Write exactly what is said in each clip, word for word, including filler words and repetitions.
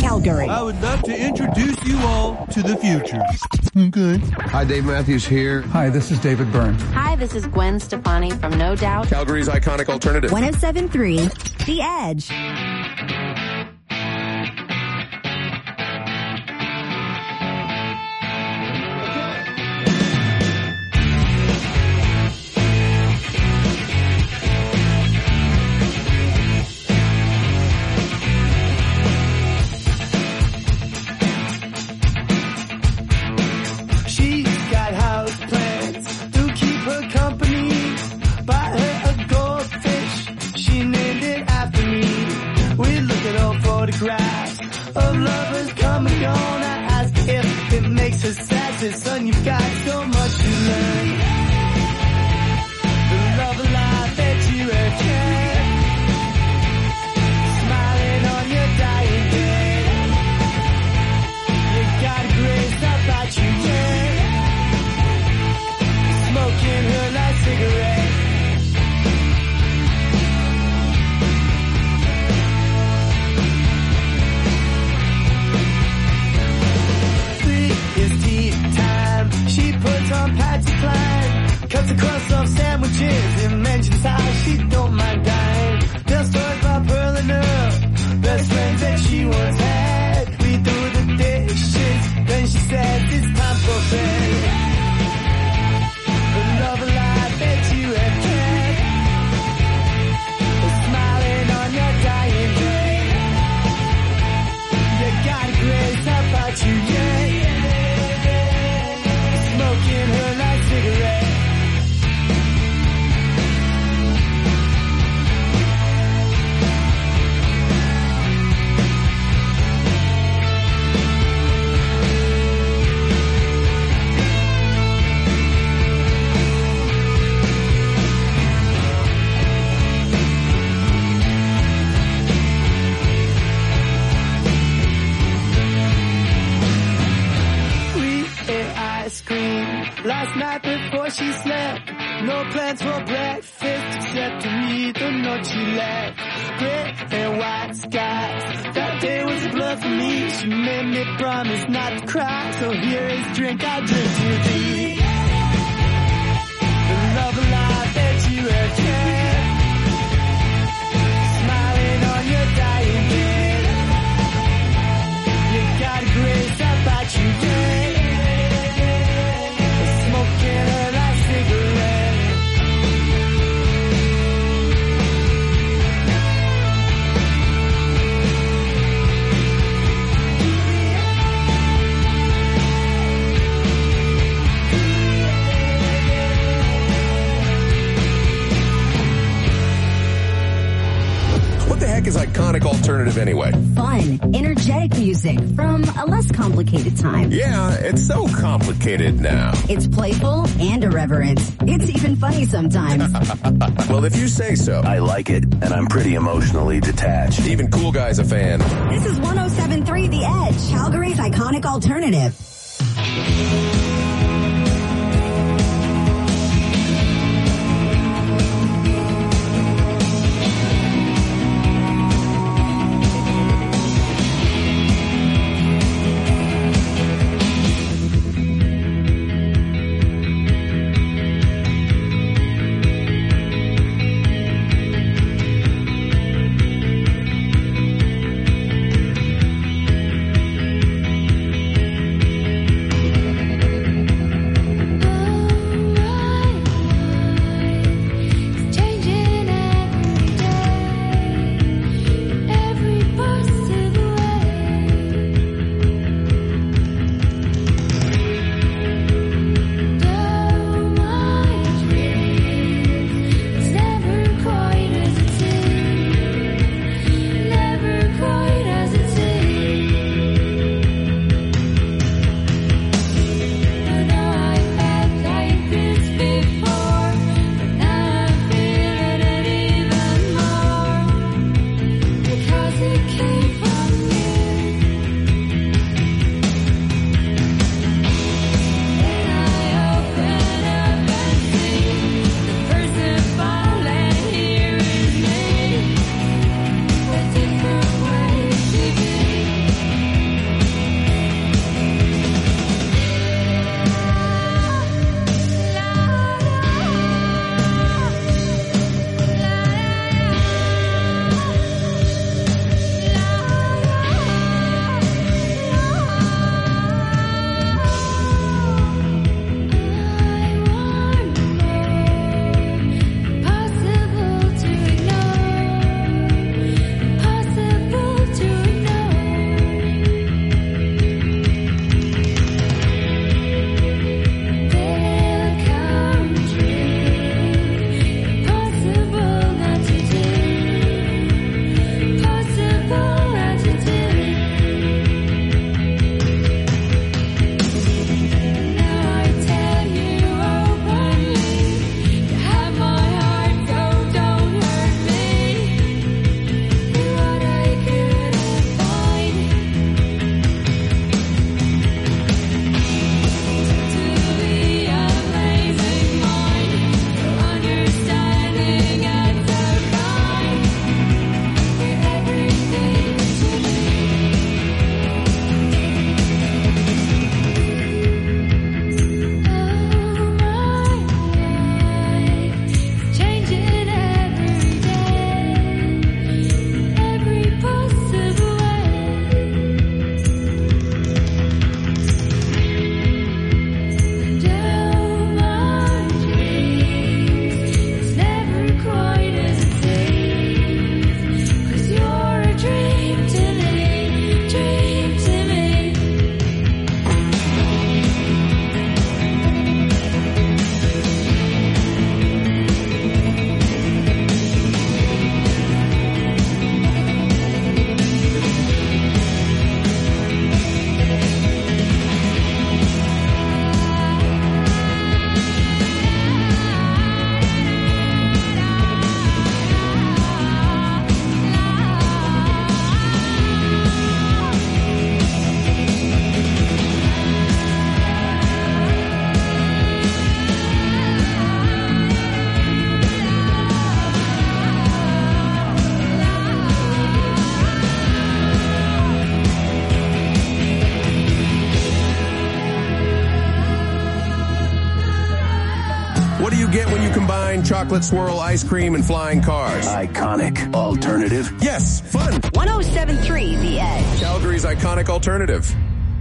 Calgary. I would love to introduce you all to the future. Okay. Hi, Dave Matthews here. Hi, this is David Byrne. Hi, this is Gwen Stefani from No Doubt. Calgary's iconic alternative. one oh seven point three, The Edge. Son, you've got so much to learn. The love of life that you have kept, smiling on your dying day. You got a grace about you, yeah. Smoking her last cigarette. She puts on Patsy Cline, cuts a crust off sandwiches, and mentions how she don't mind dying. Tells stories about Pearl and Earl, best friends that she once had. We do the dishes, then she says it's time for bed. The love of life that you have kept, smiling on your dying day. You got a grace about you, yeah. Smoking her last cigarette. Last night before she slept, no plans for breakfast except to read the note she left. Gray and white skies, that day was a blur for me. She made me promise not to cry, so here is drink I drink to thee. The love of life that you have kept, smiling on your dying day. You got a grace about you, yeah. Is iconic alternative anyway. Fun, energetic music from a less complicated time. Yeah, it's so complicated now. It's playful and irreverent. It's even funny sometimes. Well, if you say so. I like it, and I'm pretty emotionally detached. Even Cool Guy's a fan. This is one oh seven point three The Edge, Calgary's iconic alternative. wine, chocolate swirl, ice cream, and flying cars. Iconic alternative. Yes, fun. one oh seven point three The Edge. Calgary's iconic alternative.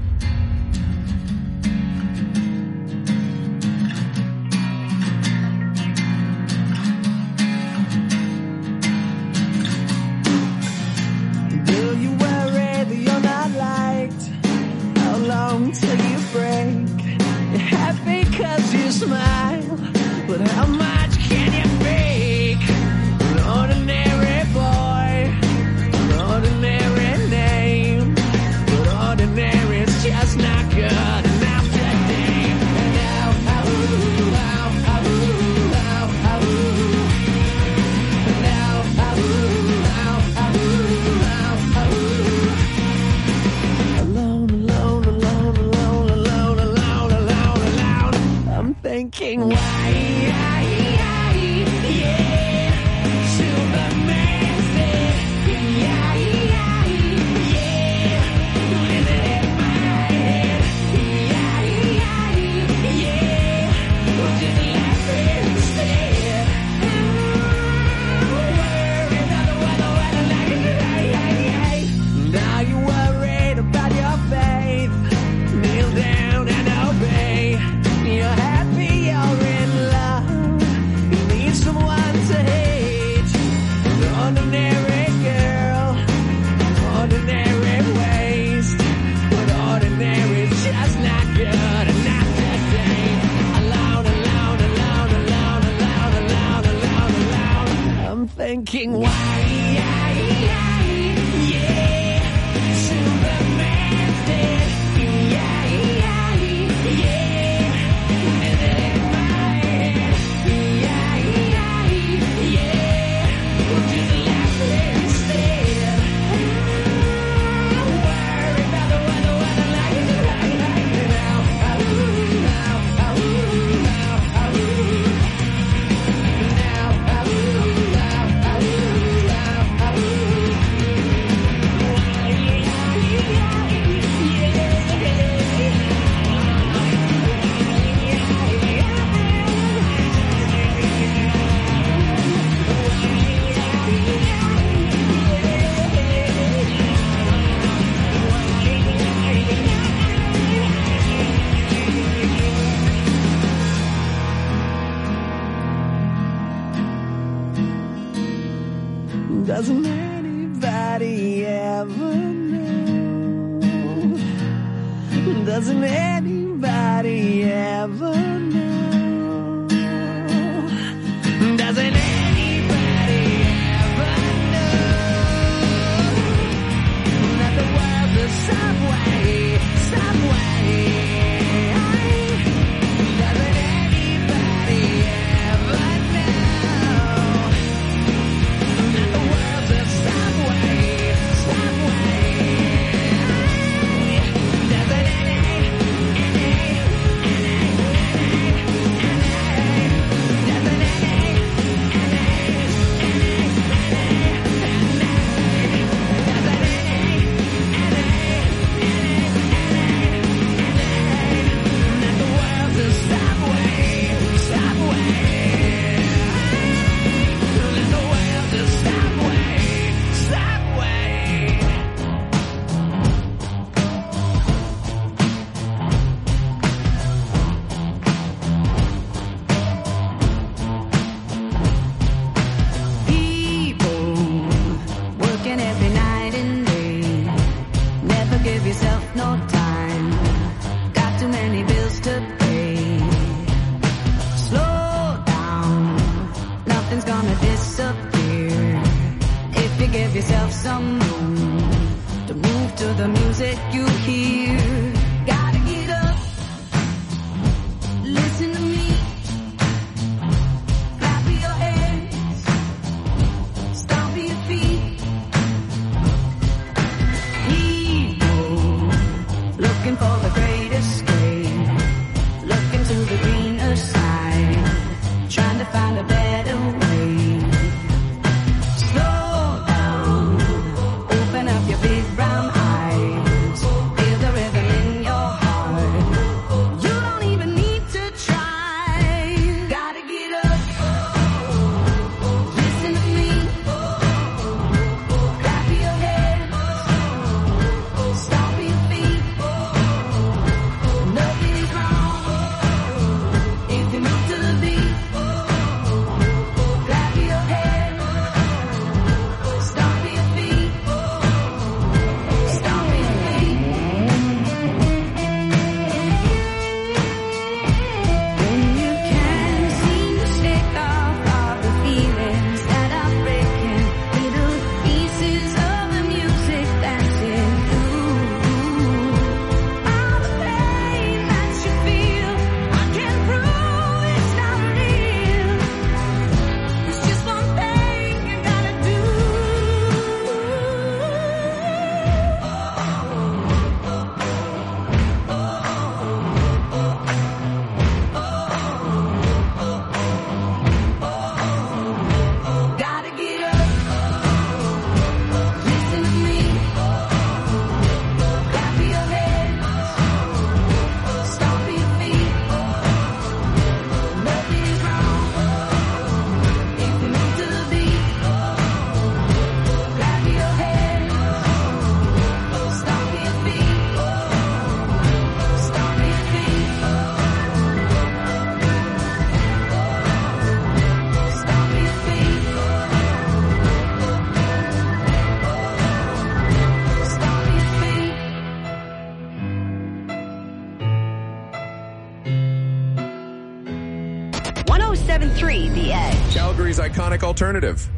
Do you worry that you're not liked? How long till you break? You're happy cause you smile, but how much can you fake? An ordinary boy, an ordinary name, but ordinary is just not good enough today. And now, ah, ooh, ah, ah, ooh, ah, ah, ooh. And now, ah, ooh, ah, ah, ooh, ah, ah, ooh. Alone, alone, alone, alone, alone, alone, alone, alone. I'm thinking, why, yeah, Superman said, yeah, yeah, yeah, living in my head, yeah, yeah, yeah, just laughing instead. Worried about the weather, weather like it, now you worried about your faith. Kneel down and obey. You're happy, you're in love. You need someone to hate. An ordinary girl, ordinary waste, but ordinary's just not good enough today. Alone, alone, alone, alone, alone, alone, alone, alone. I'm thinking, why, yeah, yeah, yeah, Superman's dead, yeah, yeah, yeah, living in my head, yeah, yeah, yeah, just laughing instead. Worry about the weather, weather like it's right now. Ah, ooh, now, ah, ooh, now, ah, ooh. Now, ah, ooh, now, ah, ooh, now, ah, ooh. Doesn't anybody ever know? Doesn't anybody ever know? Doesn't anybody ever know that the world's a subway, subway? Doesn't anybody ever know that the world's a subway, subway? Doesn't any, any, any, doesn't any, that the world's a subway, subway? That the world's a subway, subway. People working every night and day. Never give yourself no time. Got too many bills to pay. Slow down, nothing's gonna disappear if you give yourself some room to move to the music you hear. Gotta get up, listen to me, clap your hands, stomp your feet. People looking for the great escape, looking to the greener side, trying to find a better way. Slow down, open up your big brown eyes, feel the rhythm in Calgary's iconic alternative.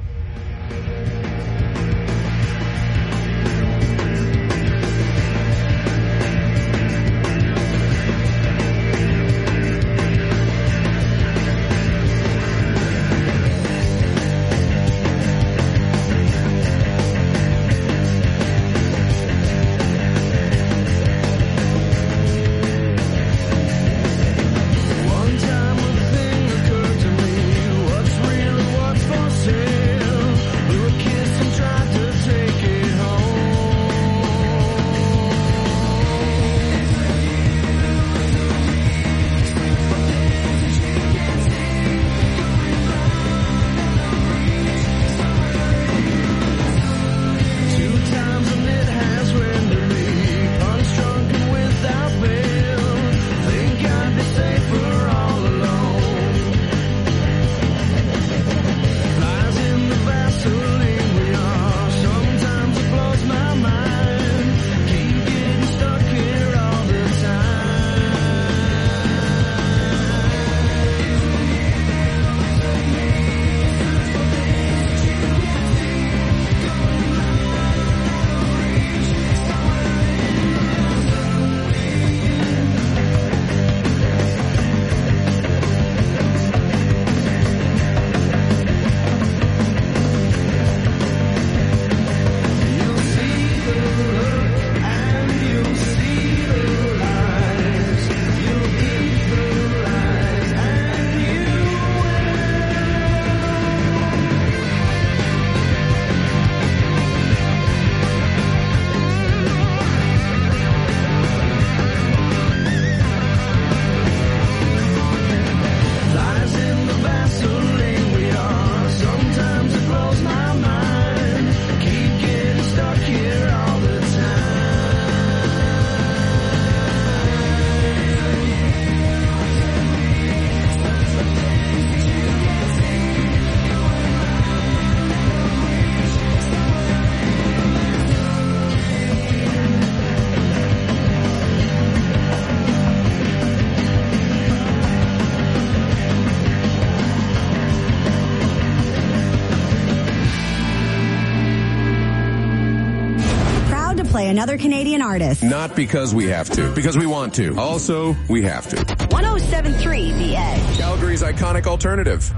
Another Canadian artist. Not because we have to, because we want to. Also, we have to. one oh seven point three The Edge. Calgary's iconic alternative.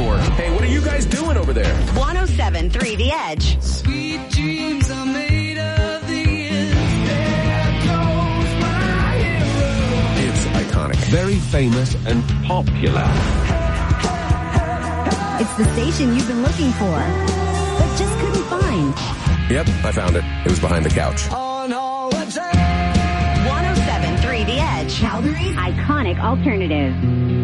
for. Hey, what are you guys doing over there? one oh seven point three The Edge. Sweet dreams are made of these. There goes my hero. It's iconic. Very famous and popular. It's the station you've been looking for, but just couldn't find. Yep, I found it. It was behind the couch. On holiday. one oh seven point three The Edge. Calgary's iconic alternative.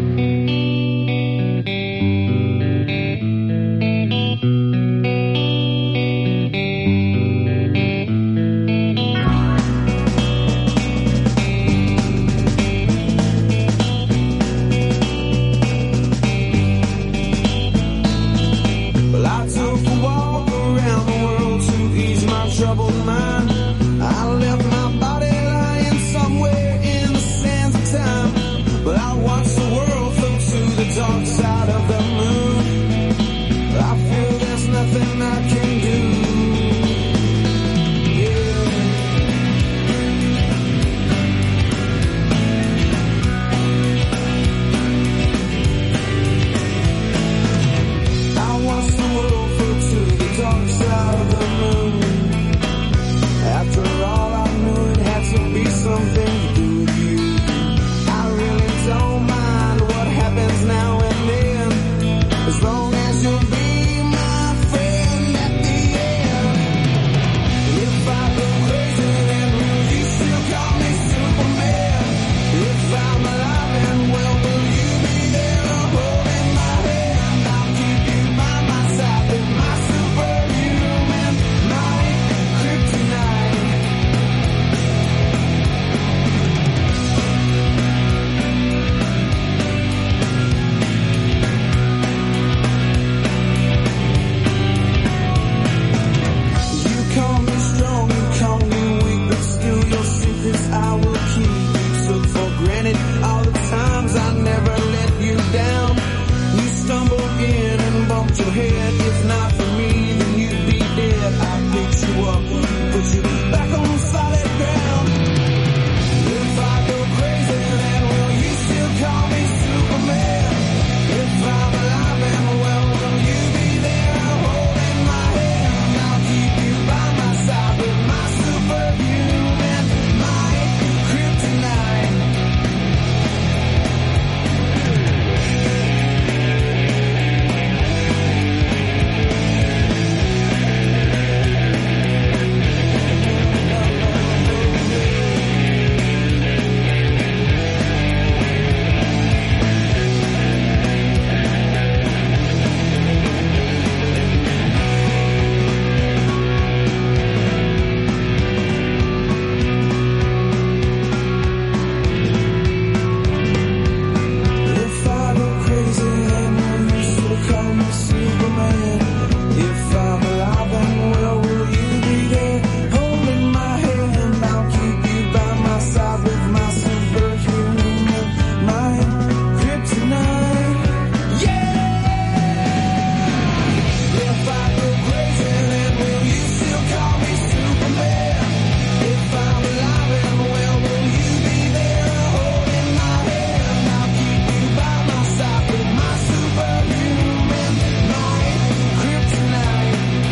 Well, I took a walk around the world to ease my troubled mind. I left my body lying somewhere in the sands of time. But I watched the world float to the dark side of the moon. I feel there's nothing I can do. I watched the world float to the dark side of the moon. After all, I knew it had to be something to do with you. I really don't mind what happens now and then, as long as you'll be my friend at the end. And if I go crazy, then will you still call me Superman? If I'm alive and well, will you be there holding my hand? I'll keep you by my side with my superhuman might, kryptonite. You call me strong, you call me weak, but still your secrets I will keep. You took for granted all the times I never let you down. You stumbled in and bumped your head. If not for me, then you'd be dead. I picked you up, put you back on solid ground. If I go crazy, then will you still call me Superman? If I'm alive and well, will you be there holding my hand? I'll keep you by my side with my superhuman might, kryptonite. If I go crazy, then will you still call me Superman? If I'm alive and well, will you be there holding my hand? I'll keep you by my side with my superhuman mind, kryptonite. Yeah! If I go crazy, then will you still call me Superman? If I'm alive and well, will you be there holding my hand? I'll keep you by my side with my superhuman might, kryptonite.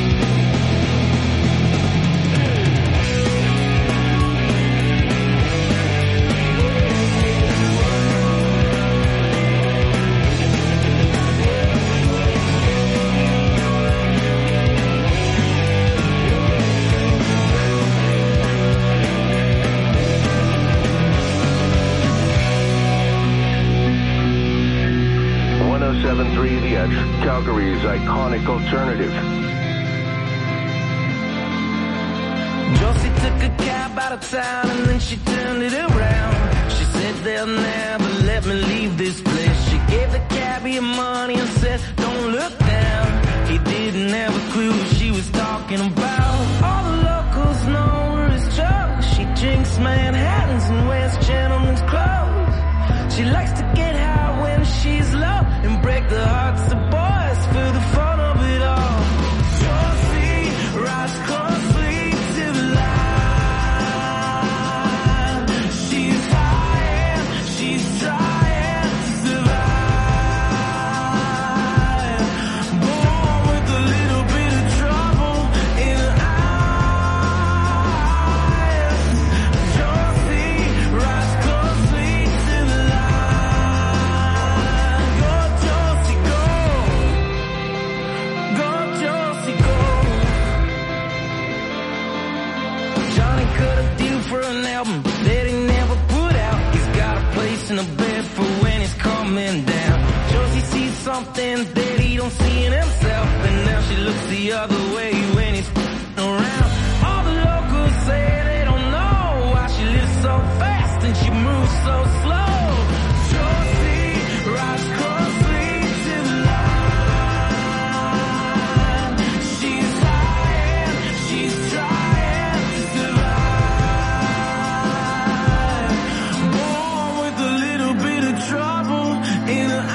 one oh seven point three The Edge, Calgary's iconic alternative. Josie took a cab out of town and then she turned it around. She said they'll never let me leave this place. She gave the cabbie money and said, don't look down. He didn't have a clue what she was talking about. All the locals know her as Jo. She drinks Manhattans and wears gentlemen's clothes. She likes to get high when she's low and break the hearts of boys for the fun of it all. Josie, rise closely to the light. She's high and she's trying to survive. cut a deal for an album that he never put out. He's got a place in the bed for when he's coming down. Josie sees something that he don't see in himself, and now she looks the other way when he's around. All the locals say they don't know why she lives so fast and she moves so slow. Josie rides closely to the line. She's trying, she's trying to survive. Born with a little bit of trouble in her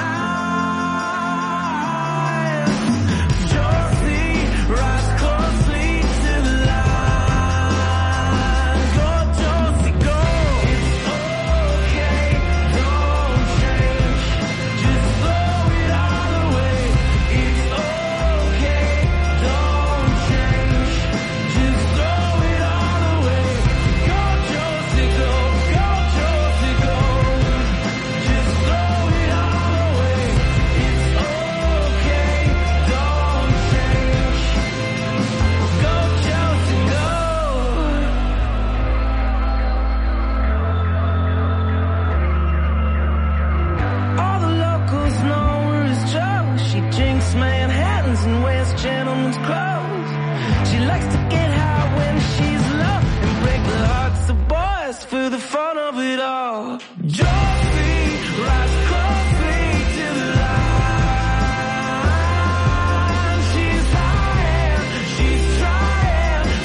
eyes. Josie rides closely to the line. Go, Josie, go. It's okay, don't change. Just throw it all away. It's okay, don't change. Just throw it all away. Go, Josie, go. Go, Josie, go. Just throw it all away. It's okay, don't change. Go, Josie, go. All the locals know her as Joe. She drinks Manhattans and wears gentlemen's clothes. She likes to get high when she's low and break the hearts of boys for the fun of it all. Josie rides closely to the line. She's trying, she's trying to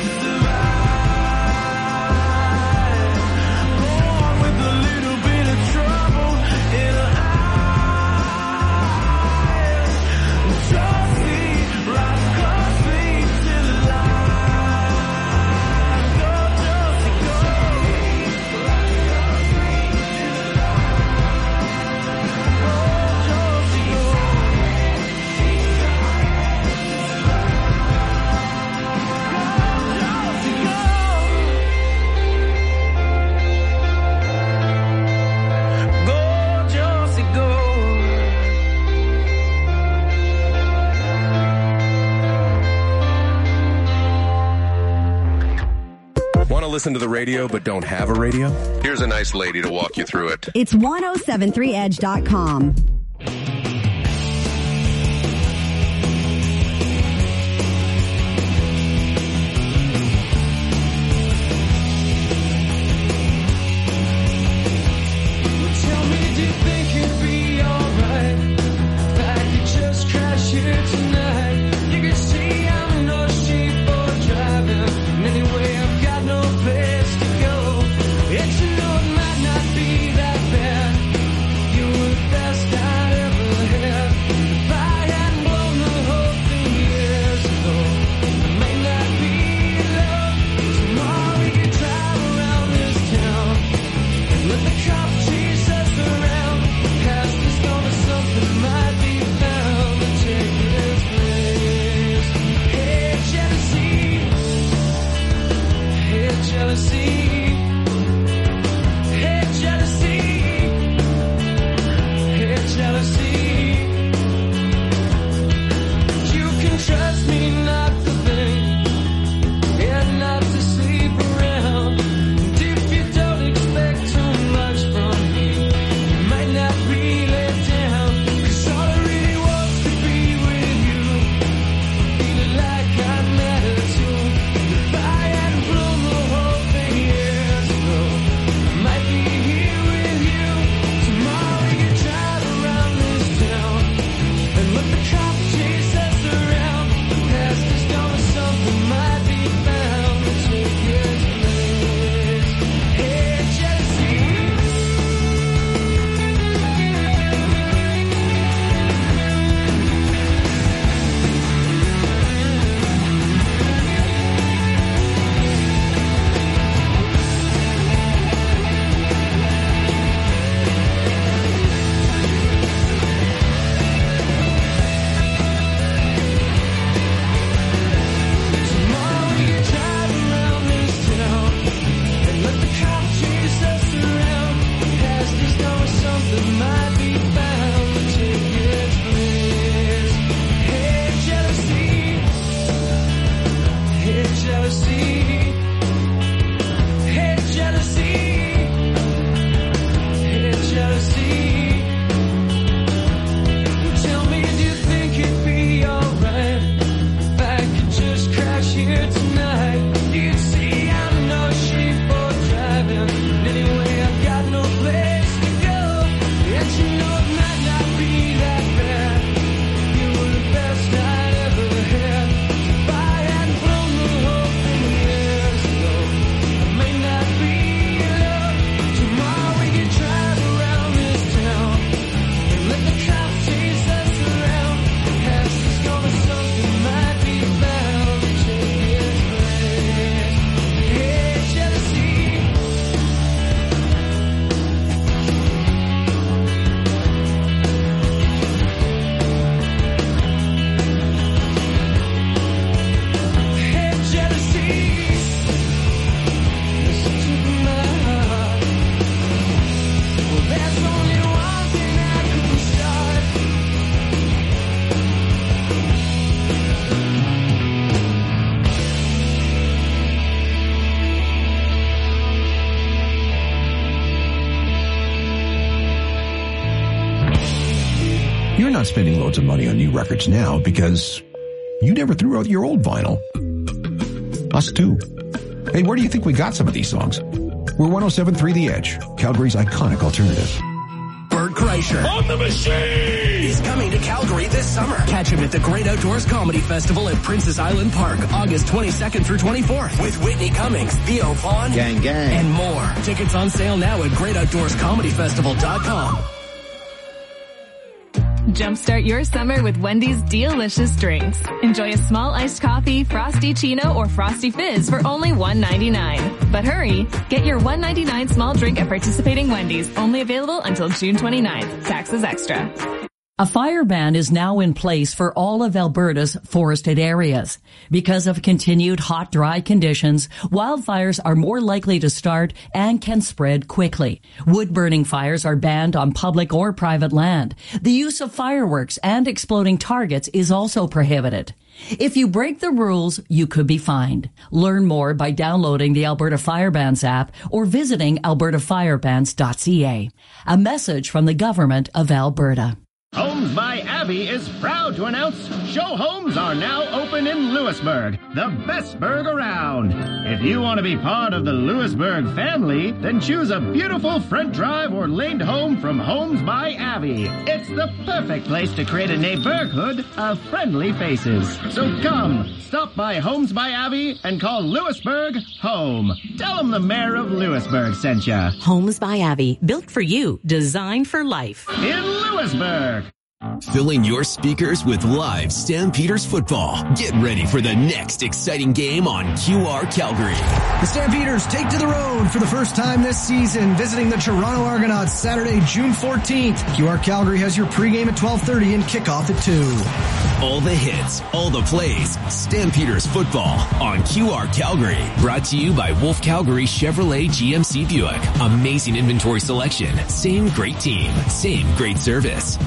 survive. Born with a little bit of trouble in her eyes. Josie rides closely to the line. Go, Josie, go. Go, Josie, go. Want to listen to the radio but don't have a radio? Here's a nice lady to walk you through it. It's ten seventy-three edge dot com. Tell me, do you think it'd be alright if I could just crash here tonight? You can see I'm no sheep for driving, and anyway I've got no place to go. And you know it might not be that bad. You were the best I'd ever had. If I hadn't blown the whole thing years ago, it may not be love. Tomorrow we can drive around this town and let the cop chase us around. Past is gonna something might be found to take its place. Hey, jealousy. Hey, jealousy. Hey, jealousy. Hey, jealousy. You can trust me not to think and not to sleep around. And if you don't expect too much from me, you might not really down. 'Cause all I really want's to be with you, feeling like I matter too. If I hadn't blown the whole thing years not spending loads of money on new records now because you never threw out your old vinyl. Us too. Hey, where do you think we got some of these songs? We're one oh seven point three The Edge, Calgary's iconic alternative. Bert Kreischer on the machine! He's coming to Calgary this summer. Catch him at the Great Outdoors Comedy Festival at Princess Island Park, August twenty-second through twenty-fourth, with Whitney Cummings, Theo Vaughn, gang, gang, and more. Tickets on sale now at great outdoors comedy festival dot com. Jumpstart your summer with Wendy's delicious drinks. Enjoy a small iced coffee, Frosty Chino, or Frosty Fizz for only one ninety-nine. But hurry, get your one ninety-nine small drink at participating Wendy's. Only available until June twenty-ninth. Taxes extra. A fire ban is now in place for all of Alberta's forested areas. Because of continued hot, dry conditions, wildfires are more likely to start and can spread quickly. Wood-burning fires are banned on public or private land. The use of fireworks and exploding targets is also prohibited. If you break the rules, you could be fined. Learn more by downloading the Alberta Fire Bans app or visiting alberta fire bans dot c a. A message from the Government of Alberta. Homes by Abbey is proud to announce show homes are now open in Lewisburg, the best burg around. If you want to be part of the Lewisburg family, then choose a beautiful front drive or laned home from Homes by Abbey. It's the perfect place to create a neighborhood of friendly faces. So come, stop by Homes by Abbey and call Lewisburg home. Tell them the mayor of Lewisburg sent ya. Homes by Abbey, built for you, designed for life. In Lewisburg. Filling your speakers with live Stampeders football. Get ready for the next exciting game on Q R Calgary. The Stampeders take to the road for the first time this season, visiting the Toronto Argonauts Saturday, June fourteenth. Q R Calgary has your pregame at twelve thirty and kickoff at two. All the hits, all the plays, Stampeders football on Q R Calgary. Brought to you by Wolf Calgary Chevrolet G M C Buick. Amazing inventory selection. Same great team. Same great service.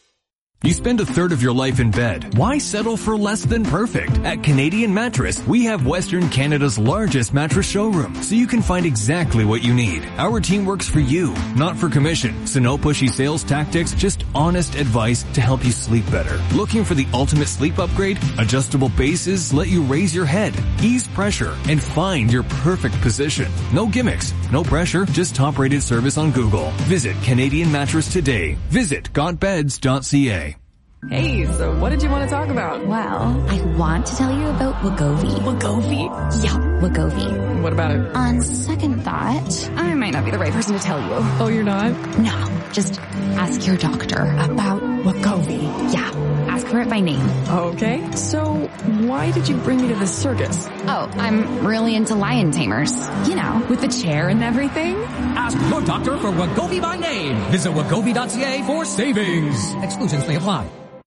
You spend a third of your life in bed. Why settle for less than perfect? At Canadian Mattress, we have Western Canada's largest mattress showroom, so you can find exactly what you need. Our team works for you, not for commission. So no pushy sales tactics, just honest advice to help you sleep better. Looking for the ultimate sleep upgrade? Adjustable bases let you raise your head, ease pressure, and find your perfect position. No gimmicks, no pressure, just top-rated service on Google. Visit Canadian Mattress today. Visit got beds dot c a. Hey, so what did you want to talk about? Well, I want to tell you about Wegovy. Wegovy? Yeah, Wegovy. What about it? On second thought, I might not be the right person to tell you. Oh, you're not? No, just ask your doctor about Wegovy. Yeah, ask for it by name. Okay, so why did you bring me to this circus? Oh, I'm really into lion tamers. You know, with the chair and everything. Ask your doctor for Wegovy by name. Visit wegovy dot c a for savings. Exclusions may apply.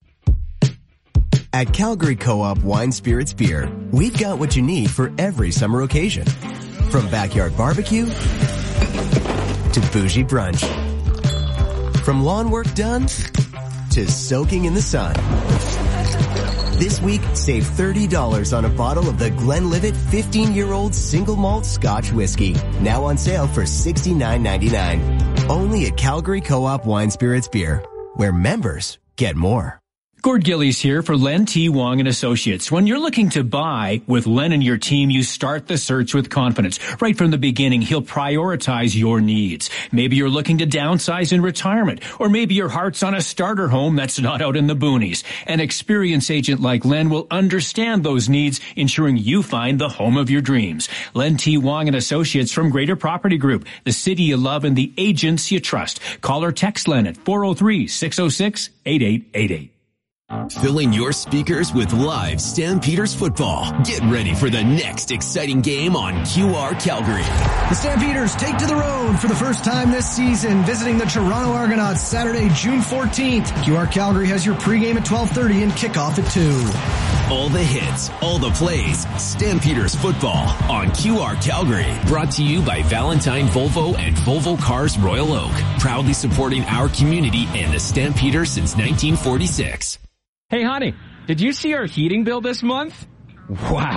At Calgary Co-op Wine Spirits Beer, we've got what you need for every summer occasion. From backyard barbecue to bougie brunch. From lawn work done to soaking in the sun. This week, save thirty dollars on a bottle of the Glenlivet fifteen-year-old single malt Scotch whiskey. Now on sale for sixty-nine ninety-nine. Only at Calgary Co-op Wine Spirits Beer, where members get more. Gord Gillies here for Len T. Wong and Associates. When you're looking to buy with Len and your team, you start the search with confidence. Right from the beginning, he'll prioritize your needs. Maybe you're looking to downsize in retirement, or maybe your heart's on a starter home that's not out in the boonies. An experienced agent like Len will understand those needs, ensuring you find the home of your dreams. Len T. Wong and Associates from Greater Property Group, the city you love and the agents you trust. Call or text Len at four oh three, six oh six, eight eight eight eight. Filling your speakers with live Stampeders football. Get ready for the next exciting game on Q R Calgary. The Stampeders take to the road for the first time this season, visiting the Toronto Argonauts Saturday, June fourteenth. Q R Calgary has your pregame at twelve thirty and kickoff at two. All the hits, all the plays, Stampeders football on Q R Calgary. Brought to you by Valentine Volvo and Volvo Cars Royal Oak. Proudly supporting our community and the Stampeders since nineteen forty-six. Hey, honey, did you see our heating bill this month? Wow.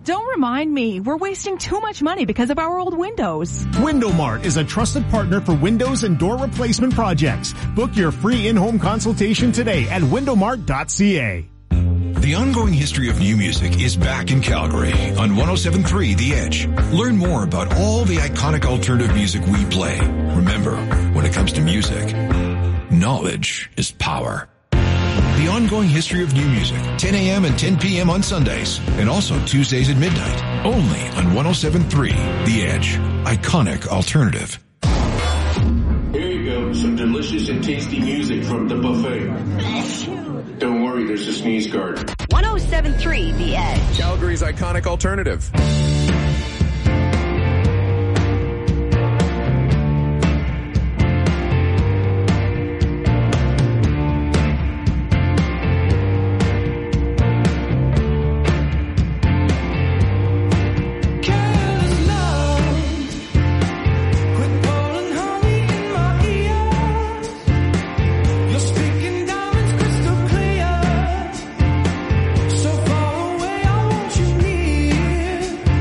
Don't remind me. We're wasting too much money because of our old windows. WindowMart is a trusted partner for windows and door replacement projects. Book your free in-home consultation today at window mart dot c a. The ongoing history of new music is back in Calgary on one oh seven point three The Edge. Learn more about all the iconic alternative music we play. Remember, when it comes to music, knowledge is power. The ongoing history of new music, ten a.m. and ten p.m. on Sundays, and also Tuesdays at midnight, only on one oh seven point three The Edge. Iconic alternative. Here you go, some delicious and tasty music from the buffet. Don't worry, there's a sneeze guard. one oh seven point three The Edge. Calgary's iconic alternative. So far away, I want you near.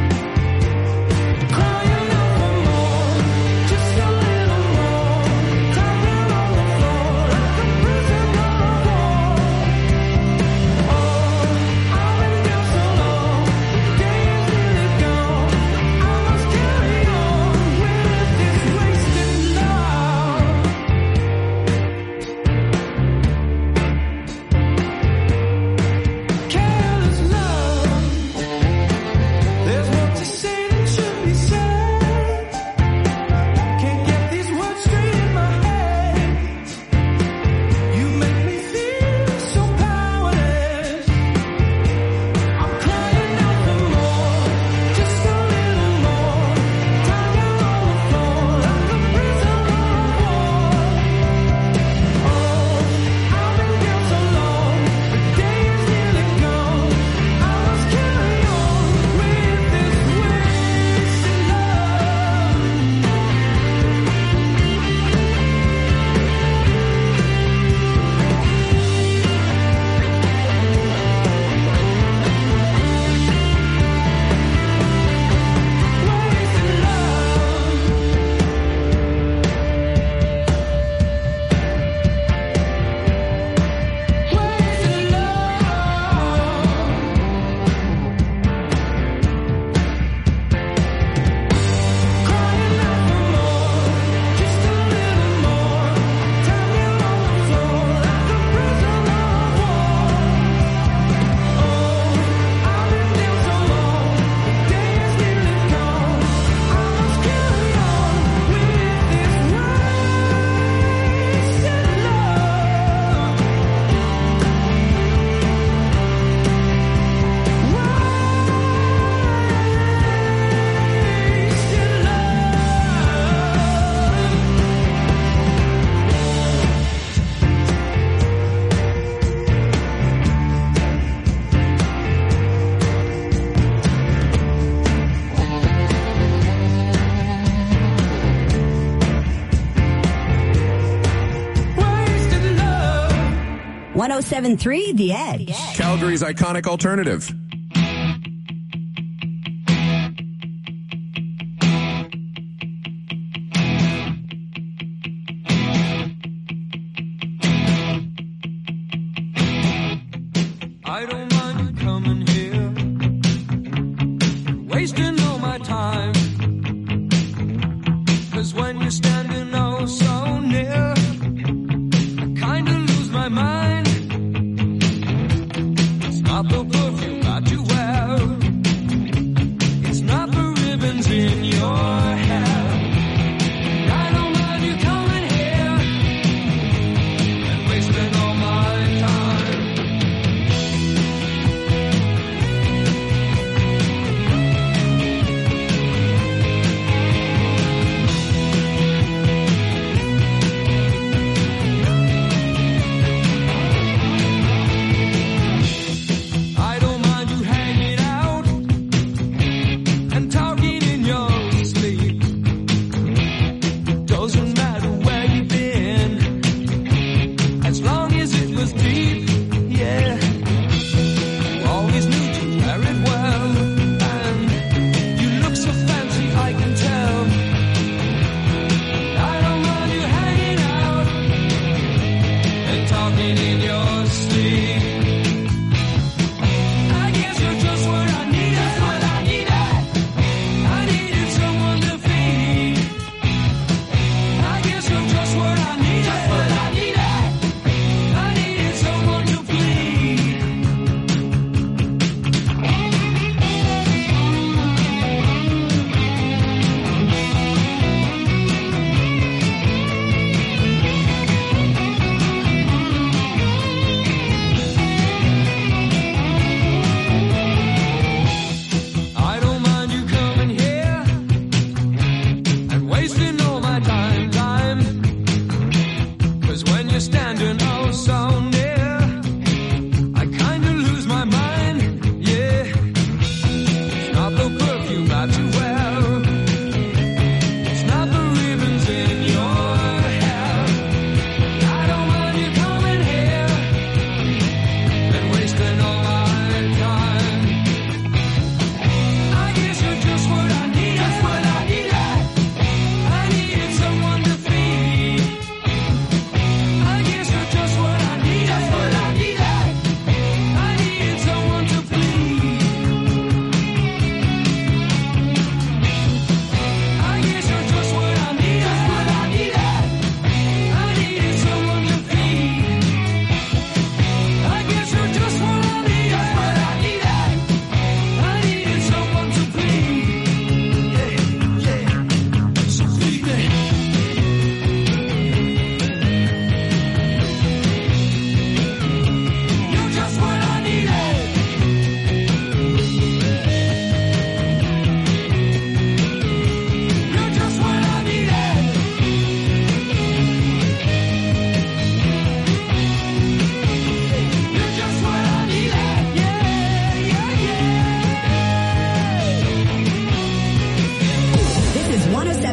one oh seven point three The Edge. Calgary's iconic alternative. I don't mind coming here, wasting all my time. Cause when you're standing oh so near, I kinda lose my mind. It's not the perfume that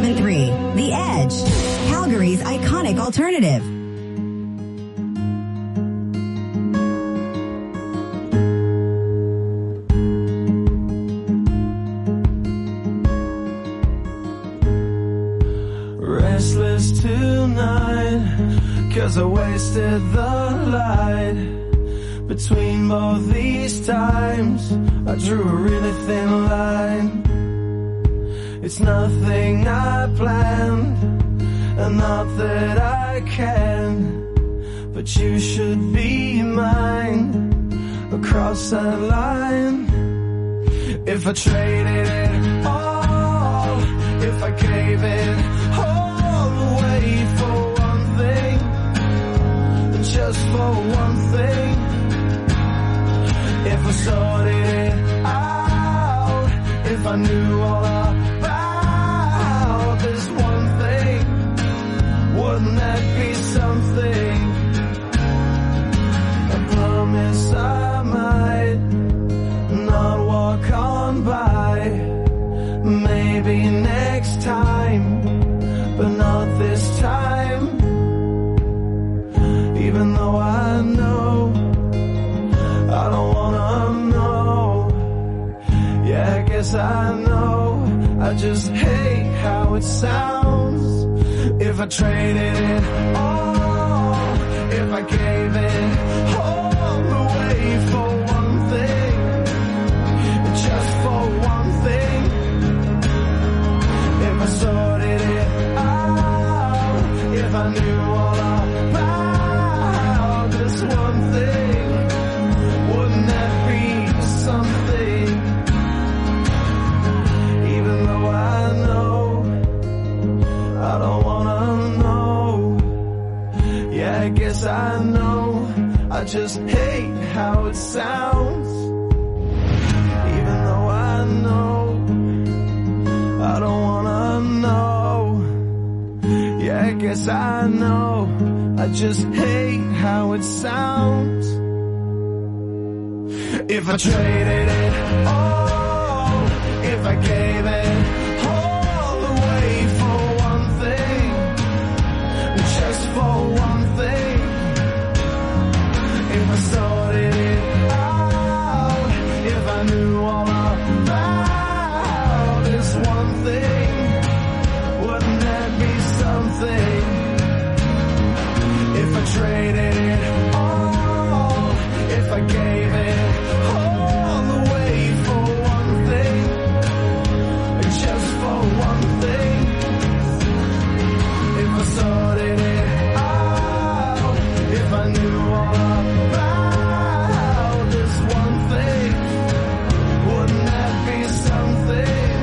seven three The Edge, Calgary's iconic alternative. Restless tonight, 'cause I wasted the light. Between both these times, I drew a really thin line. It's nothing I planned, and not that I can, but you should be mine across that line. If I traded it all, if I gave it all away for one thing, just for one thing, if I sorted it out, if I knew all about this one thing, wouldn't that be something? I promise I might not walk on by, maybe next time, but not this time. Even though I know I don't wanna know, yeah, I guess I know, I just hate how it sounds. If I traded it all, if I gave it all away for one thing, just for one thing, if I sorted it out, if I knew all about this one thing, wouldn't that be something? Even though I know I don't wanna know, yeah, I guess I know, I just hate how it sounds. Even though I know I don't wanna know, yeah, I guess I know, I just hate how it sounds. If I traded it all, if I gave it all away for one thing, just for one thing, if I sorted it out, if I knew all about this one thing, wouldn't that be something? If I traded it all, if I gave it all away for one thing, just for one thing, if I sorted it out, if I knew all about this one thing, wouldn't that be something?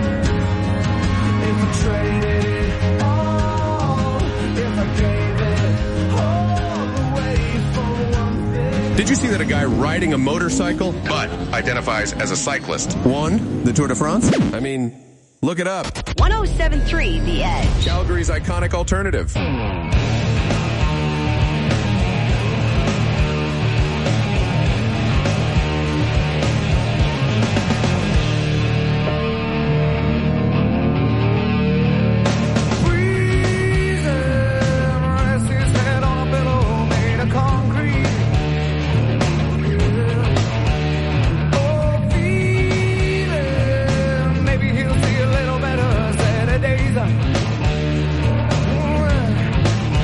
If I traded it all, if I gave it all away for one thing. Did you see that a guy riding a motorcycle but identifies as a cyclist won the Tour de France? I mean, look it up. one oh seven point three The Edge. Calgary's iconic alternative. Maybe he'll see a little better Saturdays.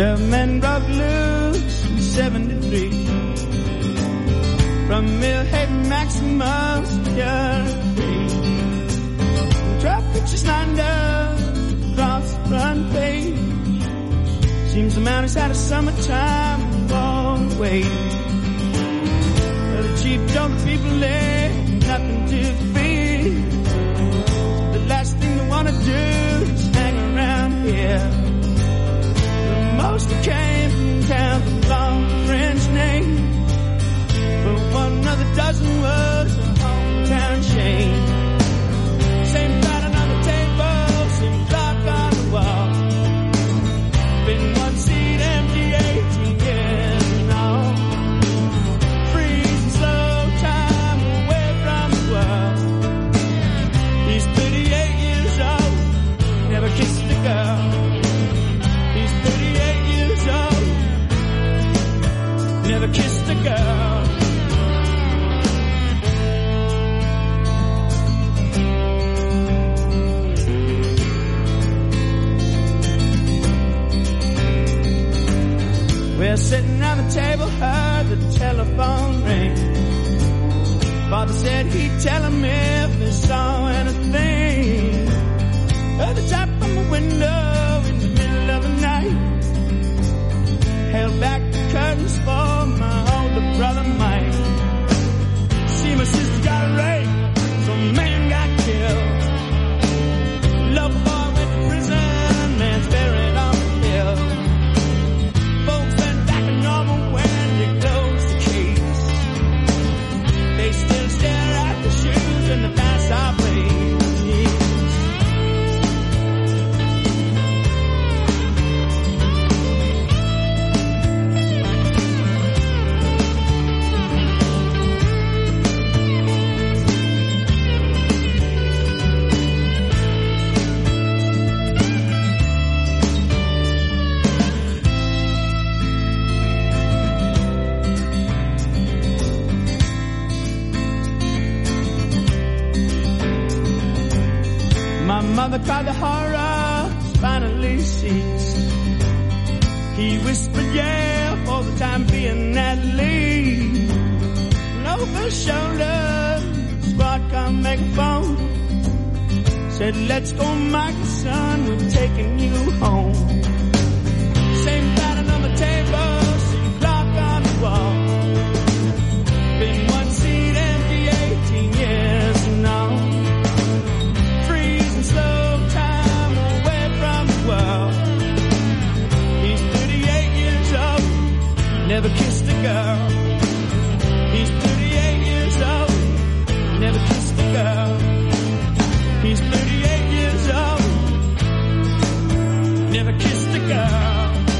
Seven men broke loose in seventy-three. From Millhaven Maximus to Yerby. Traffic just lined up across the front page. Seems the mountains had a summertime all the way. Well, the chief told the people there nothing to fear. The last thing they want to do is hang around here. But most that came from towns with long French names. But one another dozen was a hometown chain. Same pattern on the table, same clock on the wall. Been one seat empty eighteen years now. Freezing slow time away from the world. He's thirty-eight years old, never kissed a girl. He's thirty-eight years old, never kissed a girl. We're sitting around the table, heard the telephone ring. Father said he'd tell him if they saw anything. Heard the tap on the window in the middle of the night. Held back the curtains for my older brother Mike. See, my sister got raped, some man got killed. Love boy went to prison, man's buried on the hill. Folks went back to normal when you close the case. They still stare at the shoes and the past our ways. Mother cried the horror finally ceased. He whispered, yeah, for the time being at least. And over his shoulder, squad come make a phone. Said, let's go, Michael, son, we're taking you home. Same pattern on the table, same clock on the wall. Been one seat empty eighteen years now. Slow time away from the world. He's thirty-eight years old, never kissed a girl. He's thirty-eight years old, never kissed a girl. He's thirty-eight years old, never kissed a girl.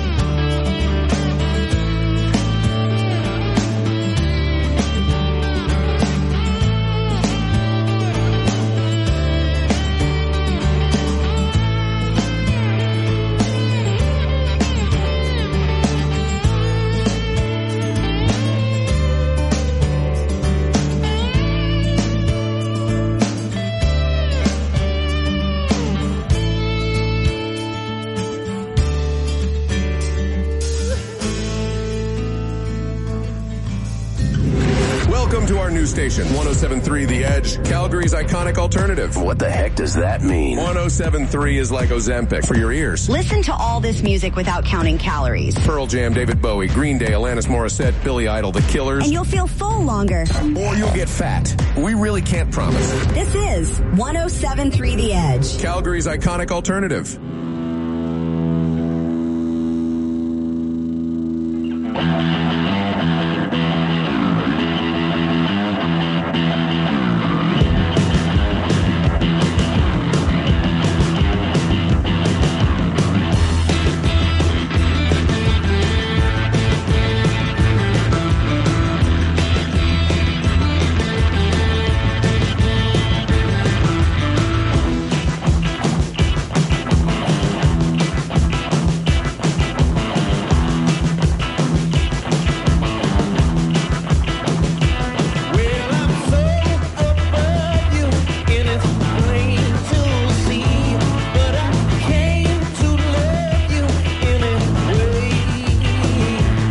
New station, one oh seven point three The Edge, Calgary's iconic alternative. What the heck does that mean? one oh seven point three is like Ozempic for your ears. Listen to all this music without counting calories. Pearl Jam, David Bowie, Green Day, Alanis Morissette, Billy Idol, The Killers. And you'll feel full longer. Or you'll get fat. We really can't promise. This is one oh seven point three The Edge, Calgary's iconic alternative.